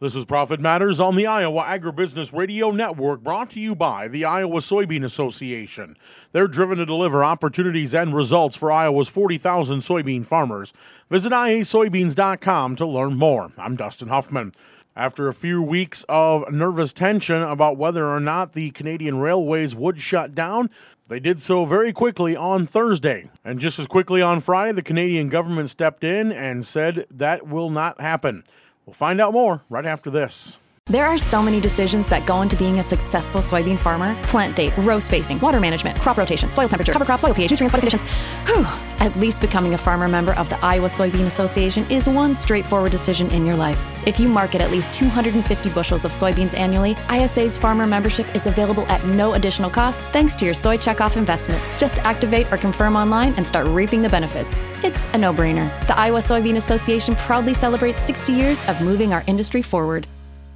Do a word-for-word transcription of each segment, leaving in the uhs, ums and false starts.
This is Profit Matters on the Iowa Agribusiness Radio Network, brought to you by the Iowa Soybean Association. They're driven to deliver opportunities and results for Iowa's forty thousand soybean farmers. Visit I A soybeans dot com to learn more. I'm Dustin Huffman. After a few weeks of nervous tension about whether or not the Canadian railways would shut down, they did so very quickly on Thursday. And just as quickly on Friday, the Canadian government stepped in and said that will not happen. We'll find out more right after this. There are so many decisions that go into being a successful soybean farmer. Plant date, row spacing, water management, crop rotation, soil temperature, cover crop, soil pH, nutrients, weather conditions. Whew. At least becoming a farmer member of the Iowa Soybean Association is one straightforward decision in your life. If you market at least two hundred fifty bushels of soybeans annually, I S A's farmer membership is available at no additional cost thanks to your soy checkoff investment. Just activate or confirm online and start reaping the benefits. It's a no-brainer. The Iowa Soybean Association proudly celebrates sixty years of moving our industry forward.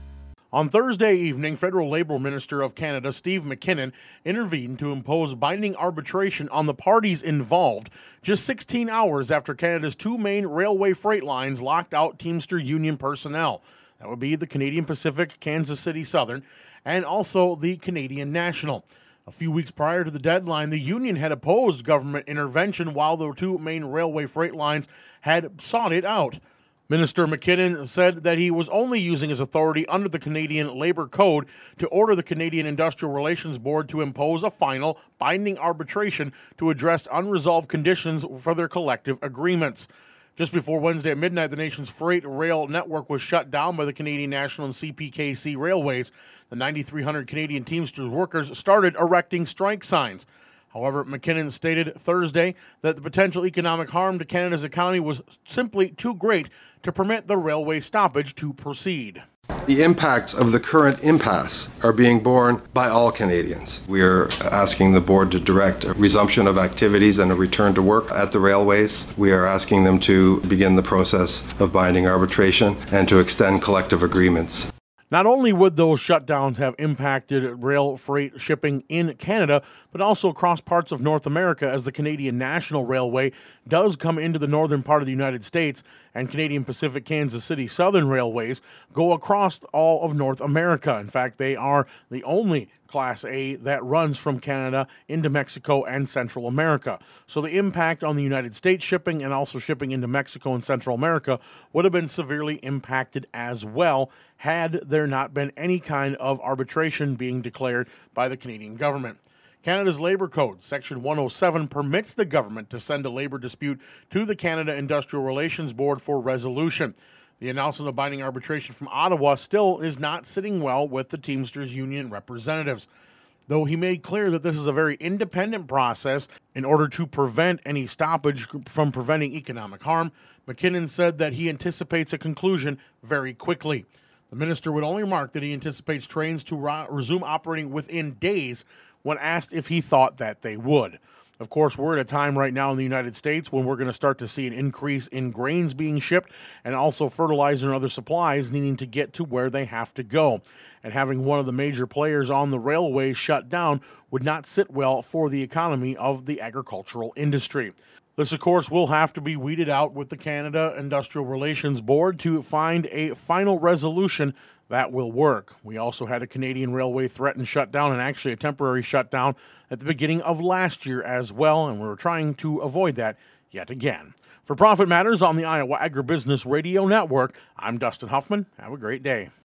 On Thursday evening, Federal Labour Minister of Canada, Steve McKinnon, intervened to impose binding arbitration on the parties involved just sixteen hours after Canada's two main railway freight lines locked out Teamster union personnel. That would be the Canadian Pacific, Kansas City Southern, and also the Canadian National. A few weeks prior to the deadline, the union had opposed government intervention while the two main railway freight lines had sought it out. Minister McKinnon said that he was only using his authority under the Canadian Labour Code to order the Canadian Industrial Relations Board to impose a final, binding arbitration to address unresolved conditions for their collective agreements. Just before Wednesday at midnight, the nation's freight rail network was shut down by the Canadian National and C P K C railways. The nine thousand three hundred Canadian Teamsters workers started erecting strike signs. However, McKinnon stated Thursday that the potential economic harm to Canada's economy was simply too great to permit the railway stoppage to proceed. The impacts of the current impasse are being borne by all Canadians. We are asking the board to direct a resumption of activities and a return to work at the railways. We are asking them to begin the process of binding arbitration and to extend collective agreements. Not only would those shutdowns have impacted rail freight shipping in Canada, but also across parts of North America, as the Canadian National Railway does come into the northern part of the United States, and Canadian Pacific, Kansas City Southern railways go across all of North America. In fact, they are the only Class A that runs from Canada into Mexico and Central America. So the impact on the United States shipping and also shipping into Mexico and Central America would have been severely impacted as well had there not been any kind of arbitration being declared by the Canadian government. Canada's Labour Code, Section one oh seven, permits the government to send a labour dispute to the Canada Industrial Relations Board for resolution. The announcement of binding arbitration from Ottawa still is not sitting well with the Teamsters union representatives, though he made clear that this is a very independent process in order to prevent any stoppage from preventing economic harm. McKinnon said that he anticipates a conclusion very quickly. The minister would only remark that he anticipates trains to ra- resume operating within days when asked if he thought that they would. Of course, we're at a time right now in the United States when we're going to start to see an increase in grains being shipped and also fertilizer and other supplies needing to get to where they have to go. And having one of the major players on the railway shut down would not sit well for the economy of the agricultural industry. This, of course, will have to be weeded out with the Canada Industrial Relations Board to find a final resolution that will work. We also had a Canadian railway threaten shutdown, and actually a temporary shutdown at the beginning of last year as well, and we're trying to avoid that yet again. For Profit Matters on the Iowa Agribusiness Radio Network, I'm Dustin Huffman. Have a great day.